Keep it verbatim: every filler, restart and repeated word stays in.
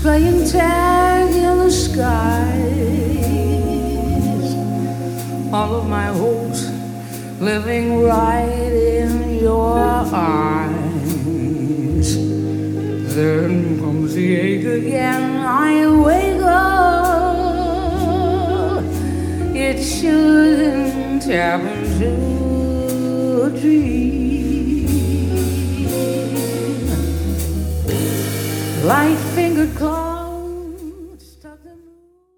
playing tag in the skies. All of my hopes living right in your eyes. Then comes the ache again. I wake up. It shouldn't happen to a dream. Light fingered claws.